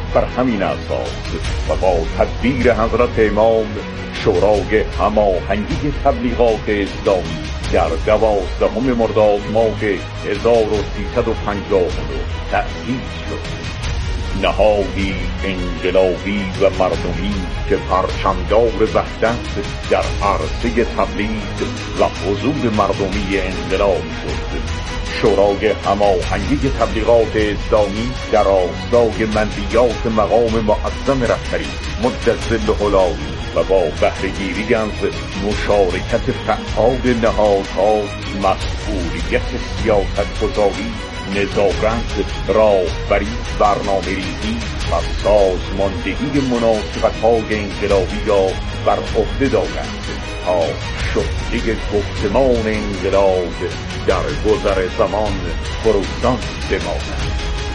بر همین اساس و با تدبیر حضرت امام شورای هماهنگی تبلیغات اسلامی در 12 مرداد ماه 1359 تأسیس شد. نهادی انقلابی و مردمی که پرچمدار وحدت در عرصه تبلیغ و حضور مردمی انقلاب شد. شورای هماهنگی تبلیغات اسلامی در راستای منویات مقام معظم رهبری مدظله العالی و با بهره‌گیری از مشارکت فعال نهادها مسئولیت سیاست‌گذاری، نظارت، راهبری، برنامه‌ریزی و سازماندهی مناسبت‌های انقلابی را بر عهده دارند تا شعله گفتمان انقلاب در گذر زمان فروزان بماند.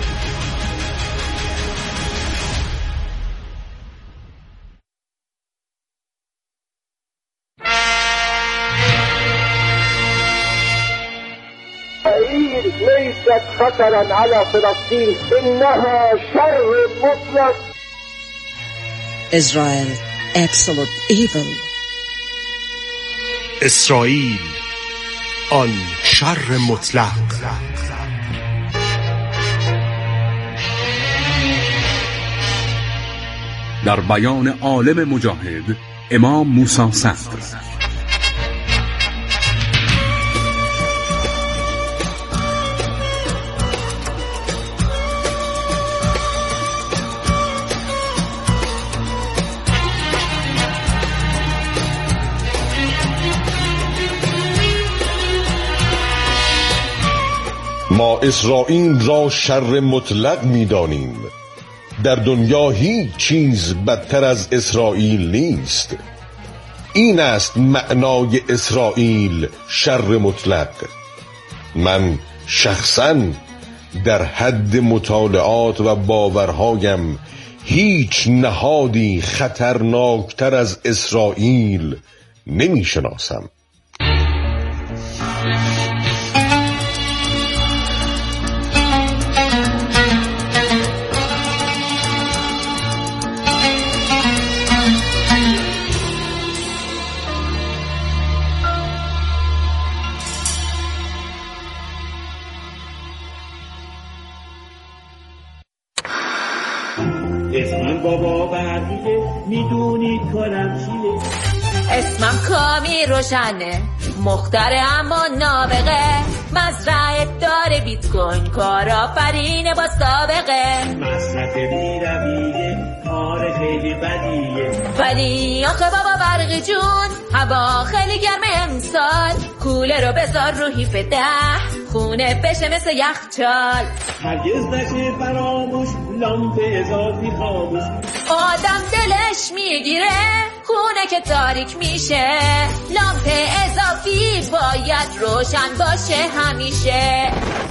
ليست خطرا على فلسطين إنها شر مطلق. Israel, absolute evil. اسرائیل، آن شر مطلق. در بیان عالم مجاهد امام موسی صدر. ما اسرائیل را شر مطلق می‌دانیم. در دنیا هیچ چیز بدتر از اسرائیل نیست. این است معنای اسرائیل شر مطلق. من شخصاً در حد مطالعات و باورهایم هیچ نهادی خطرناکتر از اسرائیل نمی‌شناسم. اسمم بابا برقیه، میدونید کارم چیه؟ اسمم کامی روشنه، مختره اما نابغه، مزرعه داره بیت کوین، کارآفرینه با سابقه، مصرف بی‌رویه، کار خیلی بدیه، ولی آخه بابا برقی جون هوا خیلی گرمه امسال، کوله رو بذار رو هیف 10 خونه بشه مثل یخچال، هرگز نشه فراموش لامپ اضافی خاموش، آدم دلش میگیره خونه که تاریک میشه، لامپ اضافی باید روشن باشه همیشه.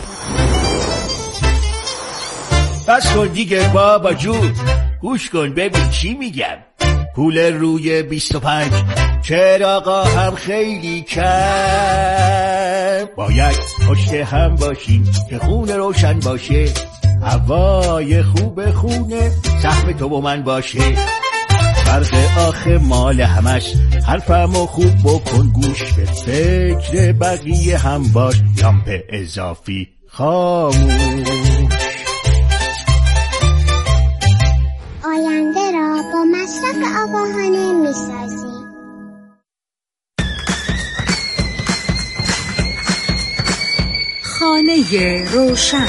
بس کن دیگه بابا جون، گوش کن ببین چی میگم. پول روی 25 چراغا هم خیلی کم، باید پشت هم باشیم که خونه روشن باشه، هوای خوب خونه سهم تو و من باشه. فرق آخه مال همش، حرفمو خوب بکن گوش، به فکر بقیه هم باش، لامپ اضافی خاموش. آینده را با مصرف آگاهانه می‌سازیم. خانه روشن.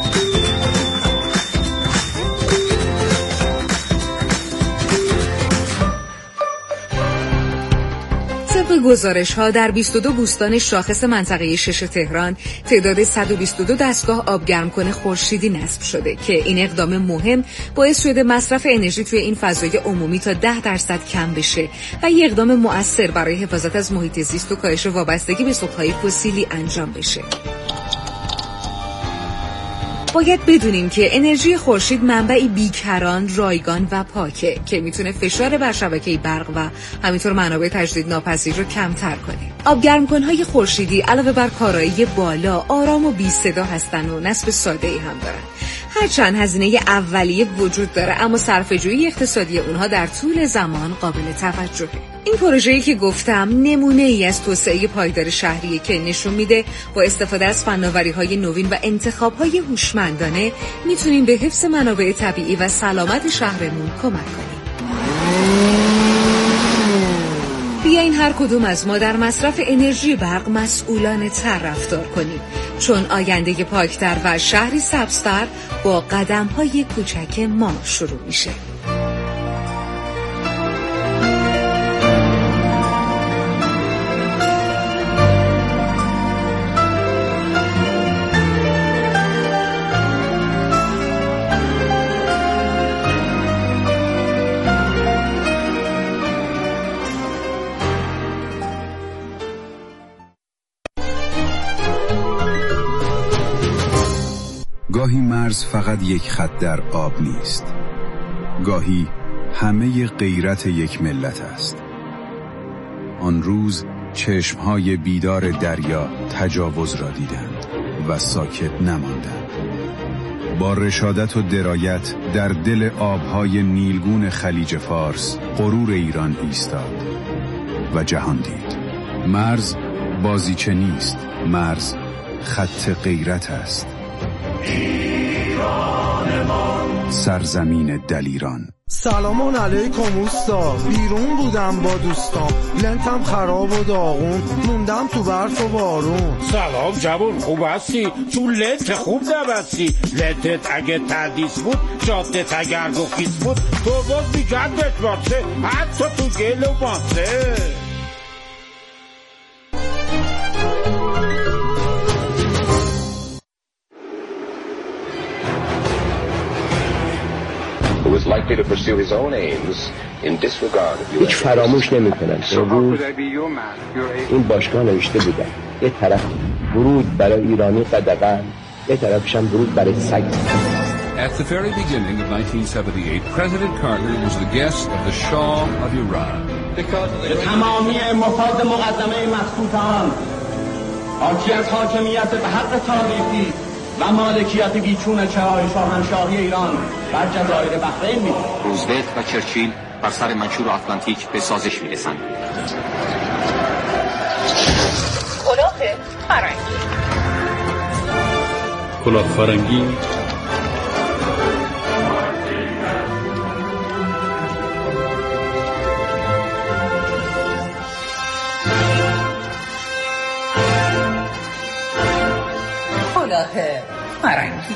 طبق گزارش‌ها در 22 بوستان شاخص منطقه 6 تهران تعداد 122 دستگاه آبگرمکن خورشیدی نصب شده که این اقدام مهم باعث شده مصرف انرژی توی این فضای عمومی تا 10% کم بشه و یک اقدام مؤثر برای حفاظت از محیط زیست و کاهش وابستگی به سوخت‌های فسیلی انجام بشه. باید بدونیم که انرژی خورشید منبعی بیکران، رایگان و پاکه که میتونه فشار بر شبکه برق و همینطور منابع تجدیدناپذیر رو کمتر کنه. آبگرمکن‌های خورشیدی علاوه بر کارایی بالا، آرام و بی صدا هستن و نصب ساده‌ای هم دارن. هرچند هزینه اولیه وجود داره، اما صرفه‌جویی اقتصادی اونها در طول زمان قابل توجهه. این پروژه‌ای که گفتم نمونه‌ای از توسعه پایدار شهریه که نشون میده با استفاده از فناوری‌های نوین و انتخاب‌های هوشمندانه میتونیم به حفظ منابع طبیعی و سلامت شهرمون کمک کنیم. بیاین هر کدوم از ما در مصرف انرژی برق مسئولانه تر رفتار کنیم، چون آینده پاکتر و شهری سبزتر با قدم‌های کوچک ما شروع میشه. گاهی مرز فقط یک خط در آب نیست. گاهی همه غیرت یک ملت است. آن روز چشمهای بیدار دریا تجاوز را دیدند و ساکت نماندند. با رشادت و درایت در دل آبهای نیلگون خلیج فارس غرور ایران ایستاد و جهان دید. مرز بازیچه نیست، مرز خط غیرت است. سرزمین دلیران. سلام علیکم اوستا، بیرون بودم با دوستام، لنتم خراب و داغون، موندم تو برف و بارون. سلام جوون، خوب هستی؟ چون لنت خوب نبستی. لنتت اگه تردیس بود، جادت اگر گفیز بود، تو باز بیگندت باسه، حتی تو گل و باسه. هیچ فراموش نمی‌کنم. امروز این باشگاه نوشته بودن یه طرف ورود برای ایرانی قدغن، یه طرفش هم ورود برای سگ. At the very beginning of 1978, President Carter was the guest of the Shah of Iran. تمامی مفاد مقدمه مسکوتان حاکی از حاکمیت به حق تاریخی و مالکیت بیچون چهار شاهنشاهی ایران بر جزایر بحرین می. روزولت و چرچیل بر سر منشور آتلانتیک به سازش می رسند. کلاه فرنگی. کلاه فرنگی فرنگی.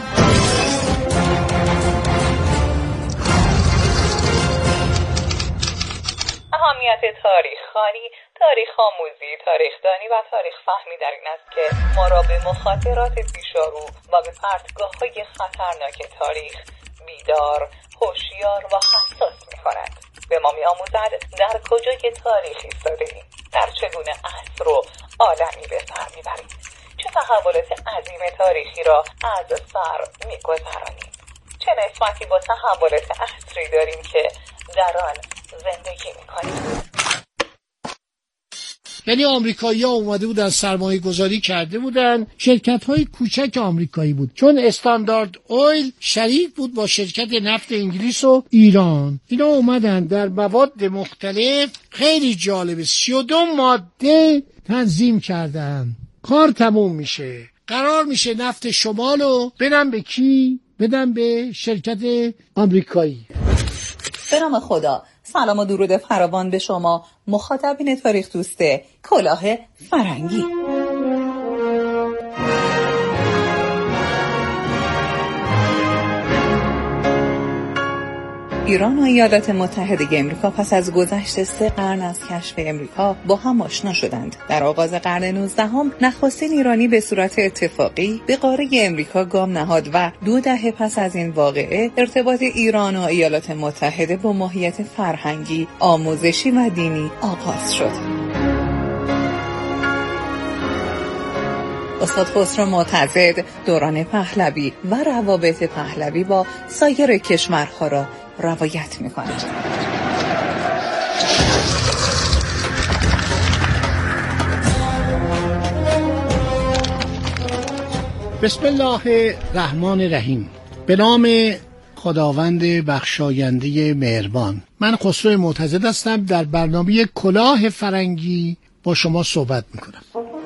اهمیت تاریخ خوانی، تاریخ آموزی، تاریخ دانی و تاریخ فهمی در این است که ما را به مخاطرات پیشارو و به پرتگاه‌های خطرناک تاریخ بیدار، هوشیار و حساس می‌کند. به ما می‌آموزد در کجای تاریخ ایستاده‌ایم، در چگونه عصر و عالمی به سر می‌بریم، چه تحولات عظیم تاریخی را از سر می‌گذرانیم، چه نسبتی با تحولات عصری داریم که در آن زندگی می‌کنیم. یعنی آمریکایی‌ها اومده بودن سرمایه گذاری کرده بودن، شرکت‌های کوچک آمریکایی بود، چون استاندارد اویل شریک بود با شرکت نفت انگلیس و ایران. اینا اومدن در مواد مختلف خیلی جالبه 32 ماده تنظیم کردن. کار تموم میشه، قرار میشه نفت شمالو بدن به کی؟ بدن به شرکت آمریکایی. به نام خدا، سلام و درود فراوان به شما مخاطبین تاریخ دوسته کلاه فرنگی. ایران و ایالات متحده امریکا پس از گذشت 3 قرن از کشف امریکا با هم آشنا شدند. در آغاز قرن 19 نخستین ایرانی به صورت اتفاقی به قاره امریکا گام نهاد و 2 دهه پس از این واقعه ارتباط ایران و ایالات متحده با ماهیت فرهنگی، آموزشی و دینی آغاز شد. استاد خسرو معتضد دوران پهلوی و روابط پهلوی با سایر کشورها را روایت می‌کند. بسم الله الرحمن الرحیم. به نام خداوند بخشاینده مهربان. من خسرو معتزد هستم، در برنامه کلاه فرنگی با شما صحبت میکنم.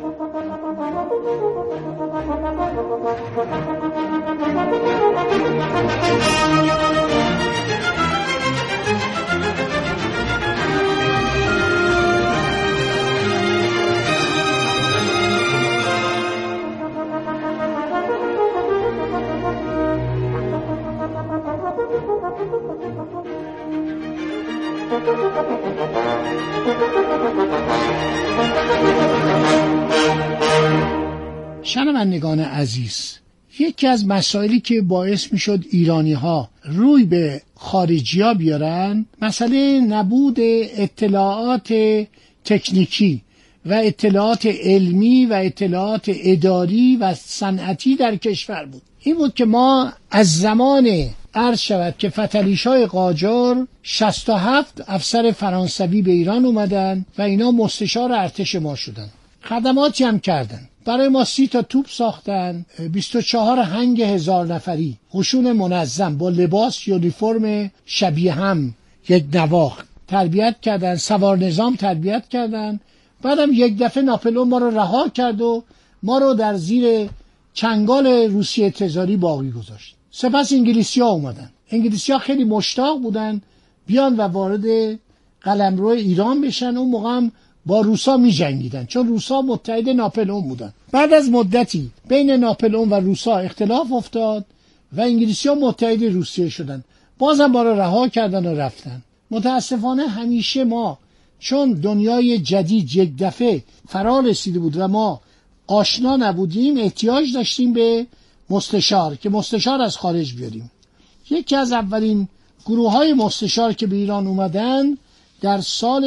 شنوندگان عزیز، یکی از مسائلی که باعث میشد ایرانی‌ها روی به خارجی‌ها بیارن، مسئله نبود اطلاعات تکنیکی و اطلاعات علمی و اطلاعات اداری و صنعتی در کشور بود. این بود که ما از زمان عرض شود که فتلیش‌های قاجار 67 افسر فرانسوی به ایران اومدن و اینا مستشار ارتش ما شدن. خدماتی هم کردن. برای ما 30 تا توپ ساختن، 24 هنگ 1000 نفری، قشون منظم با لباس یونیفرم شبیه هم، یک نواخت تربیت کردن، سوار نظام تربیت کردن. بعدم یک دفعه ناپلئون ما رو رها کرد و ما رو در زیر چنگال روسیه تزاری باقی گذاشت. سپس انگلیسی‌ها اومدن. انگلیسی‌ها خیلی مشتاق بودن بیان و وارد قلمرو ایران بشن. اون موقع هم با روسا می جنگیدن، چون روسا متحد ناپلئون بودن. بعد از مدتی بین ناپلئون و روسا اختلاف افتاد و انگلیسی‌ها متحد روسیه شدن. بازم ما رو رها کردن و رفتن. متاسفانه همیشه ما چون دنیای جدید یک دفعه فرا رسیده بود و ما آشنا نبودیم، احتیاج داشتیم به مستشار که مستشار از خارج بیاریم. یکی از اولین گروه‌های مستشار که به ایران اومدن در سال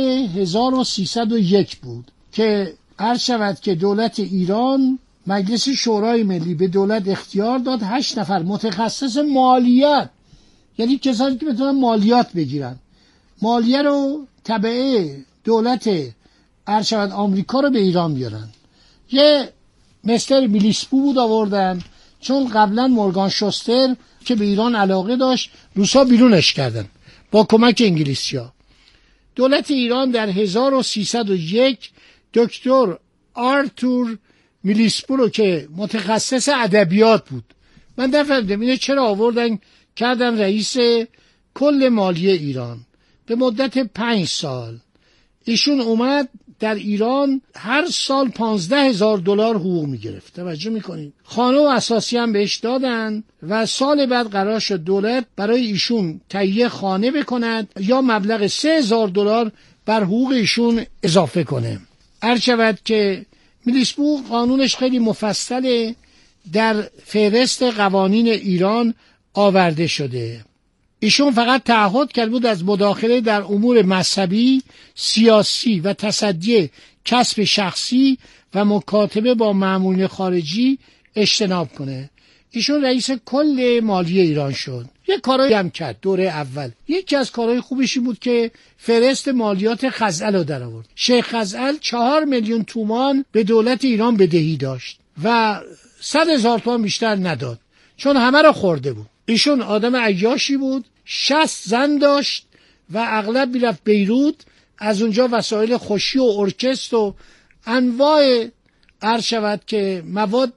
1301 بود که عرض شود که دولت ایران، مجلس شورای ملی به دولت اختیار داد 8 نفر متخصص مالیات، یعنی کسانی که بتونن مالیات بگیرن، مالیه رو تبعه دولت عرض شود آمریکا رو به ایران بیارن. یه مستر میلیسپو بود آوردن، چون قبلا مورگان شوستر که به ایران علاقه داشت روسا بیرونش کردن با کمک انگلیسی‌ها. دولت ایران در 1301 دکتر آرتور میلیسپو رو که متخصص ادبیات بود، من نفهمیدم اینه چرا آوردن کردن رئیس کل مالیه ایران به مدت 5 سال. ایشون اومد در ایران هر سال 15,000 دلار حقوق میگرفت. توجه میکنید؟ خانه و اساسی هم بهش دادن و سال بعد قرار شد دولت برای ایشون تهیه خانه بکند یا مبلغ 3,000 دلار بر حقوق ایشون اضافه کنه. عرض شود که میلیسپو قانونش خیلی مفصله، در فهرست قوانین ایران آورده شده. ایشون فقط تعهد کرد بود از مداخله در امور مذهبی، سیاسی و تصدی کسب شخصی و مکاتبه با مامورین خارجی اجتناب کنه. ایشون رئیس کل مالیه ایران شد. یک کارایی هم کرد دوره اول. یکی از کارهای خوبش بود که فهرست مالیات خزعل رو در آورد. شیخ خزعل 4 میلیون تومان به دولت ایران بدهی داشت و 100,000 تومان بیشتر نداد، چون همه رو خورده بود. ایشون آدم عیاشی بود، 60 زن داشت و اغلب میرفت بیروت، از اونجا وسایل خوشی و ارکستر و انواع عرض شود که مواد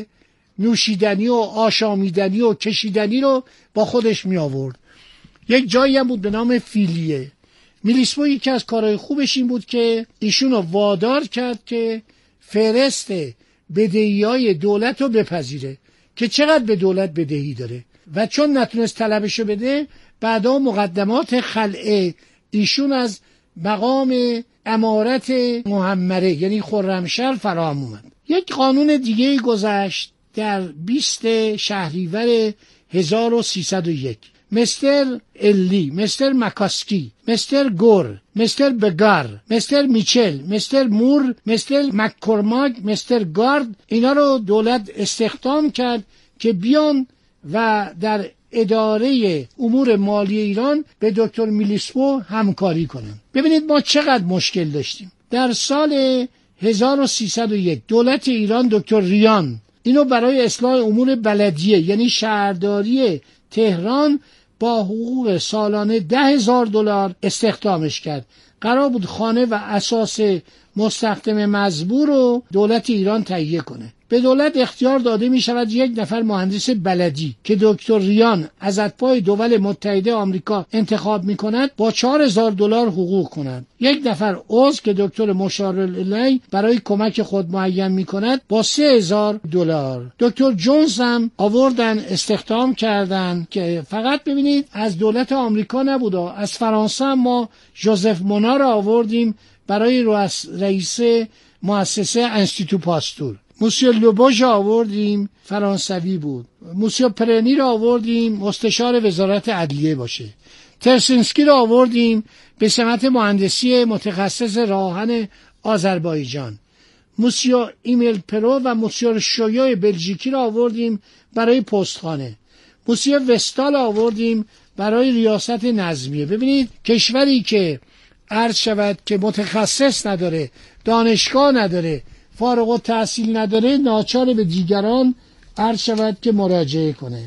نوشیدنی و آشامیدنی و کشیدنی رو با خودش می آورد. یک جایی هم بود به نام فیلیه. میلیسپو یکی از کارهای خوبش این بود که ایشون رو وادار کرد که فهرست بدهی‌های دولت رو بپذیره که چقدر به دولت بدهی داره، و چون نتونست طلبشو بده بعدا مقدمات خلع ایشون از مقام امارت محمره یعنی خرمشهر فراهم اومد. یک قانون دیگه گذشت در 20 شهریور 1301. مستر الی، مستر مکاسکی، مستر گور، مستر بگار، مستر میچل، مستر مور، مستر مککورماگ، مستر گارد، اینا رو دولت استخدام کرد که بیان و در اداره امور مالی ایران به دکتر میلیسپو همکاری کنن. ببینید ما چقدر مشکل داشتیم. در سال 1301 دولت ایران دکتر ریان اینو برای اصلاح امور بلدیه یعنی شهرداری تهران با حقوق سالانه $10,000 استخدامش کرد. قرار بود خانه و اساس مستخدم مزبور رو دولت ایران تهیه کنه. به دولت اختیار داده می شود یک نفر مهندس بلدی که دکتر ریان از اتباع دول متحده آمریکا انتخاب می کند با $4,000 حقوق کند. یک نفر عضو که دکتر مشاور برای کمک خود معین می کند با $3,000. دکتر جونز هم آوردن استخدام کردن که فقط ببینید از دولت آمریکا نبود، از فرانسه هم ما ژوزف مونا را آوردیم برای رئیس مؤسسه انستیتو پاستور. موسیو لوبوژ آوردیم، فرانسوی بود. موسیو پرنی را آوردیم مستشار وزارت عدلیه باشه. ترسینسکی را آوردیم به سمت مهندسی متخصص راهن آذربایجان. موسیو ایمیل پرو و موسیو شویو بلژیکی را آوردیم برای پستخانه. موسیو وستال آوردیم برای ریاست نظمیه. ببینید کشوری که عرض شود که متخصص نداره، دانشگاه نداره، فارغ التحصیل نداره، ناچار به دیگران عرض شود که مراجعه کنه.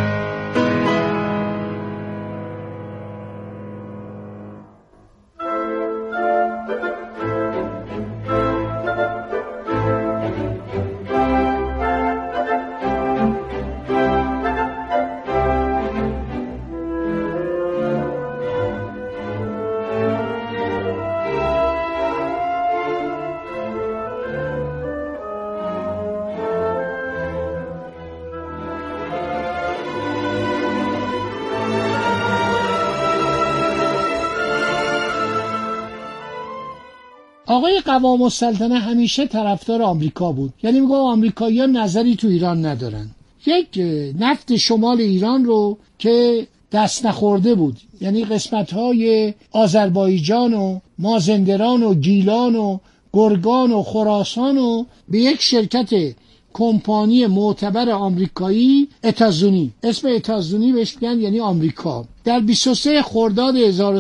آقای قوام السلطنه همیشه طرفدار آمریکا بود، یعنی میگه آمریکایی‌ها نظری تو ایران ندارن. یک نفت شمال ایران رو که دست نخورده بود، یعنی قسمت‌های آذربایجان و مازندران و گیلان و گرگان و خراسان و به یک شرکت کمپانی معتبر آمریکایی اتازونی، اسم اتازونی بهش میگن یعنی آمریکا، در 23 خرداد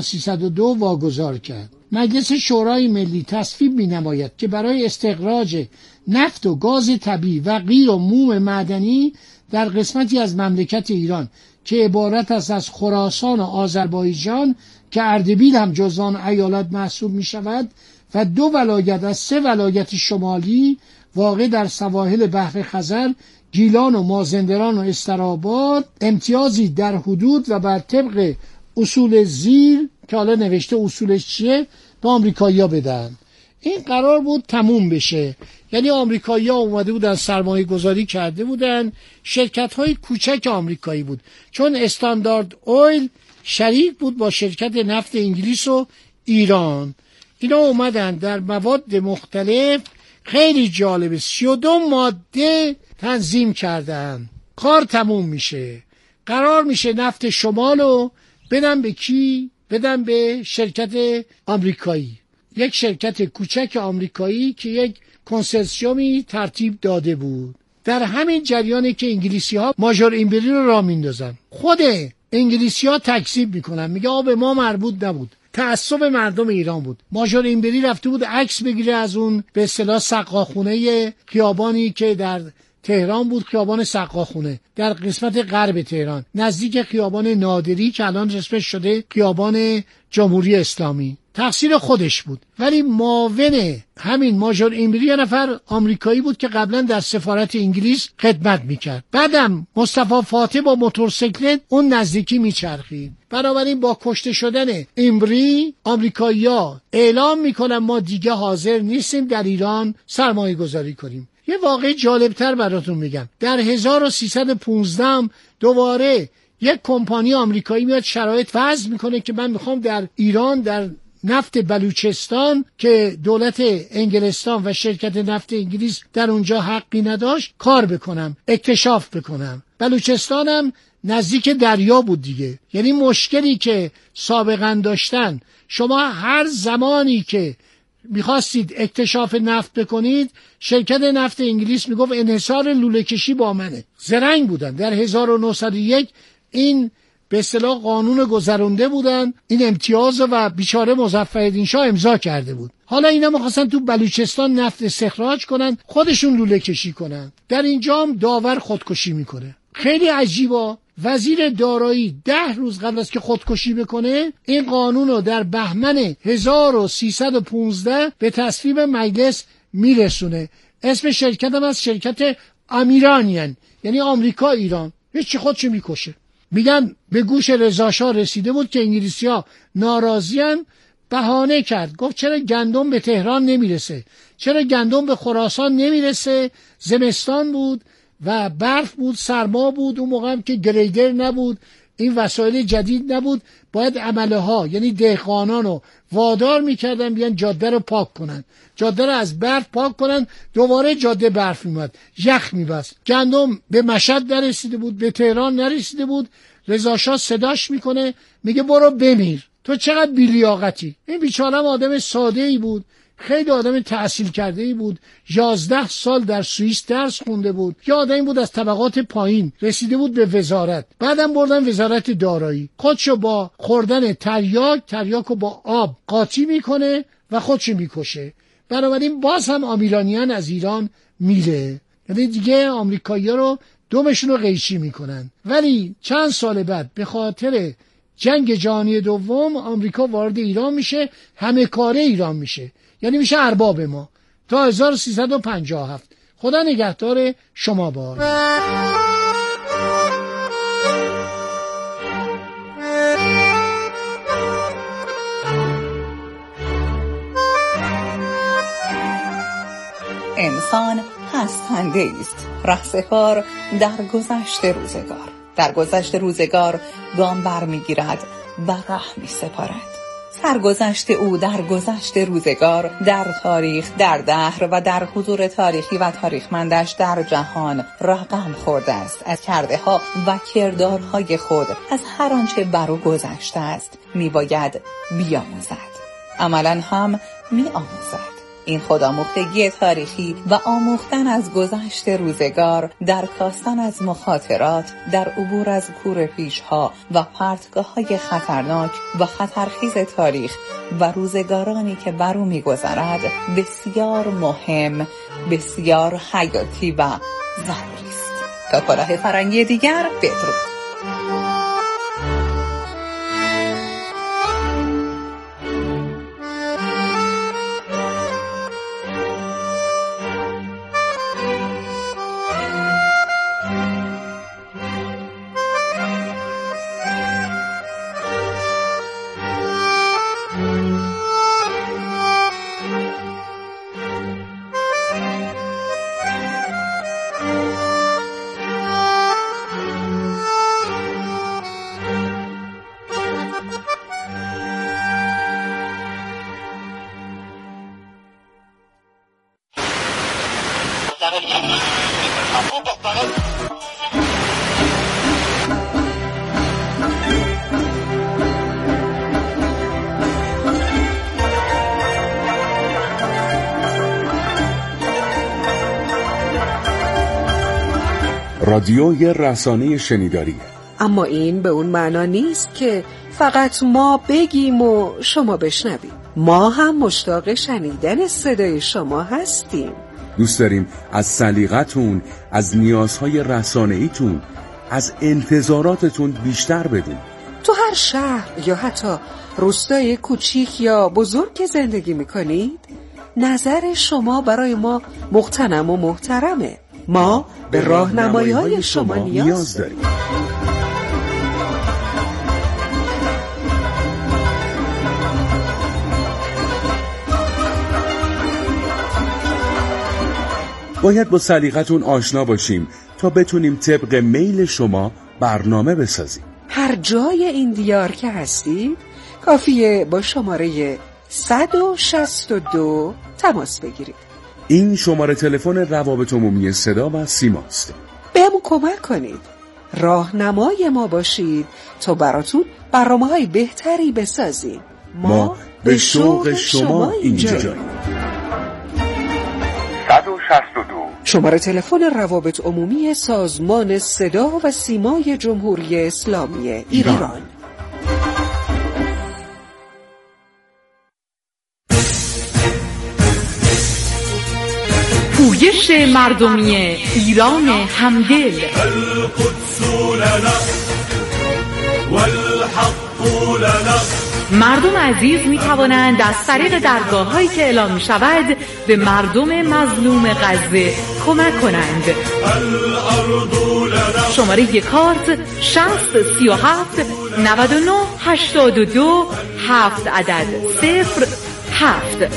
1302 واگذار کرد. مجلس شورای ملی تصویب می‌نماید که برای استخراج نفت و گاز طبیعی و غیر و موم معدنی در قسمتی از مملکت ایران که عبارت است از خراسان و آذربایجان که اردبیل هم جزو آن ایالات محسوب می‌شود و 2 ولایت از 3 ولایت شمالی واقع در سواحل بحر خزر، گیلان و مازندران و استراباد، امتیازی در حدود و بر طبق اصول زیر که حالا نوشته اصولش چیه به آمریکایی‌ها بدن. این قرار بود تموم بشه، یعنی آمریکایی‌ها اومده بودن سرمایه گذاری کرده بودن، شرکت‌های کوچک آمریکایی بود، چون استاندارد اویل شریک بود با شرکت نفت انگلیس و ایران. اینا اومدن در مواد مختلف خیلی جالبه 32 ماده تنظیم کردن. کار تموم میشه، قرار میشه نفت شمالو بدن به کی؟ بدن به شرکت آمریکایی، یک شرکت کوچک آمریکایی که یک کنسرسیومی ترتیب داده بود. در همین جریانی که انگلیسی‌ها ماژور ایمبری رو راه میندازن، خود انگلیسی‌ها تکذیب میکنن، میگه آب ما مربوط نبود، تعصب مردم ایران بود. ماژور ایمبری رفته بود عکس بگیره از اون به اصطلاح سقاخونه خیابانی که در تهران بود، خیابان سقاخونه در قسمت غرب تهران نزدیک خیابان نادری که الان اسمش شده خیابان جمهوری اسلامی. تقصیر خودش بود، ولی معاون همین ماژور ایمبری یه نفر آمریکایی بود که قبلا در سفارت انگلیس خدمت میکرد. بعدم مصطفی فاتح با موتورسیکلت اون نزدیکی میچرخید. بنابراین با کشته شدن ایمبری آمریکایی‌ها اعلام میکنن ما دیگه حاضر نیستیم در ایران سرمایه گذاری کنیم. یه واقعی جالبتر براتون میگم. در 1315 دوباره یک کمپانی آمریکایی میاد شرایط وضع میکنه که من میخوام در ایران در نفت بلوچستان که دولت انگلستان و شرکت نفت انگلیس در اونجا حقی نداشت کار بکنم، اکتشاف بکنم. بلوچستانم نزدیک دریا بود دیگه، یعنی مشکلی که سابقا داشتن، شما هر زمانی که میخواستید اکتشاف نفت بکنید شرکت نفت انگلیس میگفت انحصار لوله کشی با منه. زرنگ بودن. در 1901 این به اصطلاح قانون گذرونده بودن، این امتیاز و بیچاره مظفرالدین شاه امضا کرده بود. حالا اینا می‌خواستن تو بلوچستان نفت استخراج کنن، خودشون لوله کشی کنن. در اینجا هم داور خودکشی میکنه. خیلی عجیبا، وزیر دارایی 10 روز قبل از که خودکشی بکنه این قانون رو در بهمن 1315 به تصویب مجلس میرسونه. اسم شرکت هم از شرکت امیرانیان، یعنی آمریکا ایران. هیچ خودشو میکشه. میگن به گوش رضا شاه رسیده بود که انگلیسی‌ها ناراضیان، بهانه کرد، گفت چرا گندم به تهران نمیرسه، چرا گندم به خراسان نمیرسه. زمستان بود و برف بود، سرما بود، اون موقع هم که گریدر نبود، این وسایل جدید نبود، باید عمله ها یعنی دهقانان رو وادار میکردن بیان جاده رو پاک کنن، جاده رو از برف پاک کنن. دوباره جاده برف میومد، یخ میبست. گندم به مشهد نرسیده بود، به تهران نرسیده بود. رضا شاه صداش میکنه، میگه برو بمیر، تو چقدر بی‌لیاقتی. این بیچاره آدم ساده‌ای بود، خیلی آدم تحصیل کرده‌ای بود، 11 سال در سوئیس درس خونده بود. یه آدمی بود از طبقات پایین، رسیده بود به وزارت. بعدم بردن وزارت دارایی. خودشو با خوردن تریاکو با آب قاطی میکنه و خودشو میکشه. بنابراین باز هم آمیلانیان از ایران میره، یعنی دیگه آمریکایی‌ها رو دومشون رو قیچی میکنن. ولی چند سال بعد به خاطر جنگ جهانی دوم آمریکا وارد ایران میشه، همه کاره ایران میشه، یعنی میشه ارباب ما تا 1357. خدا نگهدار شما باد. انسان هستنده است، رهسپار در گذشت روزگار. در گذشت روزگار گام بر میگیرد و ره می سپارد. سرگذشت او در گذشت روزگار، در تاریخ، در دهر و در حضور تاریخی و تاریخمندش در جهان رقم خورده است. از کرده ها و کردارهای خود، از هر آنچه بر او گذشته است میباید بیاموزد. عملاً هم میآموزد. این خودآموختگی تاریخی و آموختن از گذشت روزگار، در کاستن از مخاطرات، در عبور از کوره پیش‌ها و پرتگاه‌های خطرناک و خطرخیز تاریخ و روزگارانی که بر او می‌گذرد بسیار مهم، بسیار حیاتی و ضروری است. تا کلاه فرنگی دیگر، بدرود. رادیوی رسانه شنیداری. اما این به اون معنا نیست که فقط ما بگیم و شما بشنوید. ما هم مشتاق شنیدن صدای شما هستیم. دوست داریم از سلیقتون، از نیازهای رسانه‌ایتون، از انتظاراتتون بیشتر بدونیم. تو هر شهر یا حتی روستای کوچیک یا بزرگ که زندگی میکنید، نظر شما برای ما مغتنم و محترمه. ما به راهنمایی‌های شما نیاز داریم. باید با سلیقتون آشنا باشیم تا بتونیم طبق میل شما برنامه بسازیم. هر جای این دیار که هستید کافیه با شماره 162 تماس بگیرید. این شماره تلفن روابط عمومی صدا و سیماست. بهمون کمک کنید، راهنمای ما باشید تا براتون برنامه‌های بهتری بسازیم. ما به شوق شما اینجاییم. 162 شماره تلفن روابط عمومی سازمان صدا و سیمای جمهوری اسلامی ایران. پویش مردمی ایران همدل. القدس لنا والحق لنا. مردم عزیز می توانند از طریق درگاه‌هایی که اعلام می شود به مردم مظلوم غزه کمک کنند. شماره یک کارت 6037 99 82 7 عدد 07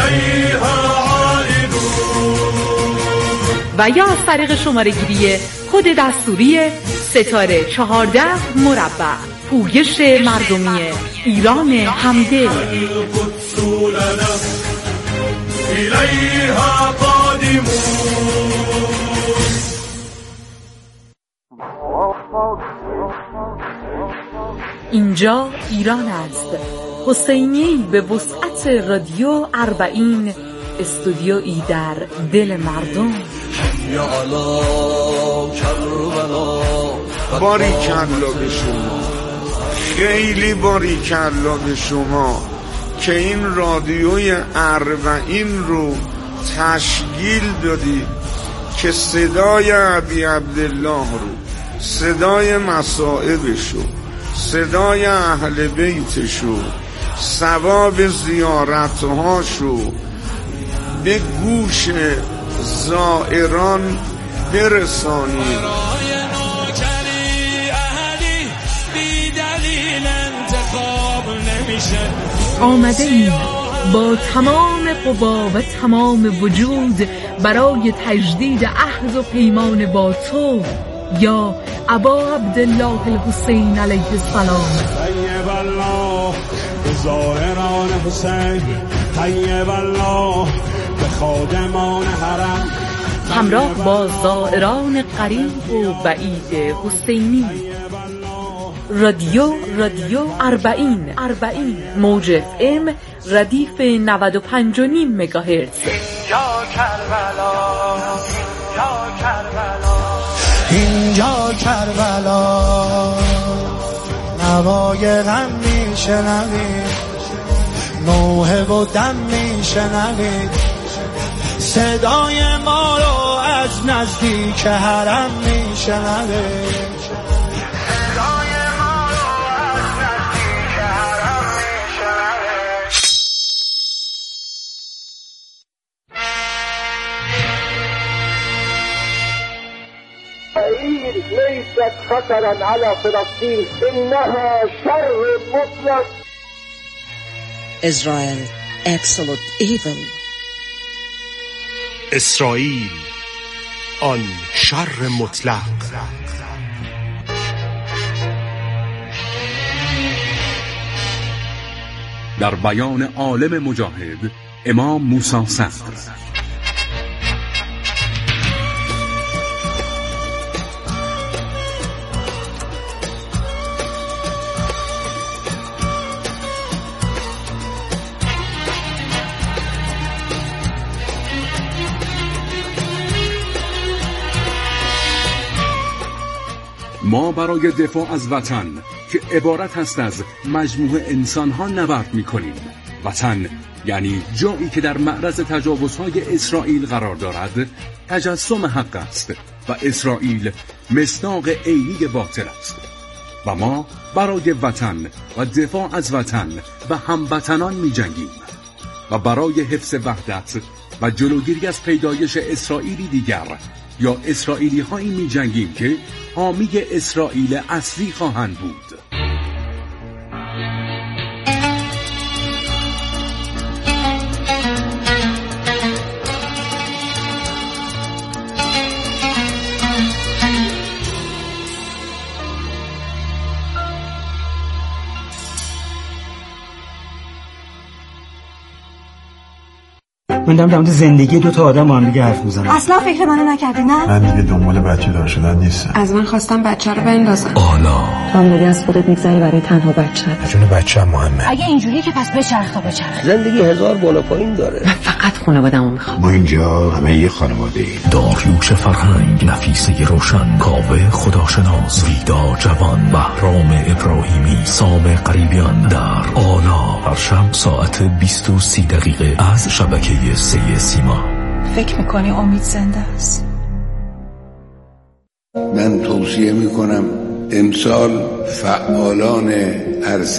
و یا از طریق شماره گیری کد دستوری ستاره 14 مربع. پویش مردمی ایران همدل. اینجا ایران است. حسینی به وسعت رادیو 40 استودیویی در دل مردم. باریکلا به شما، خیلی باریکلا به شما که این رادیوی 40 رو تشکیل دادید که صدای ابی عبدالله رو، صدای مصائبشو، صدای اهل بیتشو، ثواب زیارتهاشو به گوش زائران برسانید. آمده ایم با تمام قوا و تمام وجود برای تجدید عهد و پیمان با تو یا ابا عبدالله الحسین علیه السلام. طیب الله به زائران حسین، طیب الله به خادمان حرم، همراه با زائران قریب و بعید حسینی. رادیو 40 موج FM ردیف 95.5 مگاهرتز. یا کربلا، یا کربلا، اینجا کربلا نوای غم میشنوید، نوحه و دم میشنوید، صدای ما رو از نزدیک حرم میشنوید. ليست خطرا على فلسطين إنها شر مطلق. Israel, absolute evil. اسرائیل، آن شر مطلق. در بیان عالم مجاهد امام موسی صدر. ما برای دفاع از وطن که عبارت است از مجموعه انسان‌ها نبرد می‌کنیم. وطن یعنی جایی که در معرض تجاوزهای اسرائیل قرار دارد، تجسم حق است و اسرائیل مصداق عینی باطل است. و ما برای وطن و دفاع از وطن و هموطنان می‌جنگیم و برای حفظ وحدت و جلوگیری از پیدایش اسرائیلی دیگر یا اسرائیلی هایی می جنگیم که حامی اسرائیل اصلی خواهند بود. من دارم در مورد زندگی دو تا آدم با هم دیگه حرف میزنم. اصلا فکر منو نکردی نه؟ من دیگه دنبال بچه دار شدن نیستم. از من خواستم بچه رو بندازم. آلا تو هم داری از خودت میگذری برای تنها بچه. جون بچه‌م مهمه. اگه اینجوریه که پس بچرخ تا بچرخ. زندگی هزار بالا پایین داره. من فقط خانواده‌مو میخوام. ما اینجا همه یه خانواده‌ایم. داریوش فرهنگ، نفیسه روشن، کاوه خداشناس، ویدا جوان، بهرام ابراهیمی، سام قریبیان در آلا، هر شب ساعت 20:30 از شبکه 3 سیما. فکر میکنی امید زنده است؟ من توصیه میکنم امسال فعالان عرصه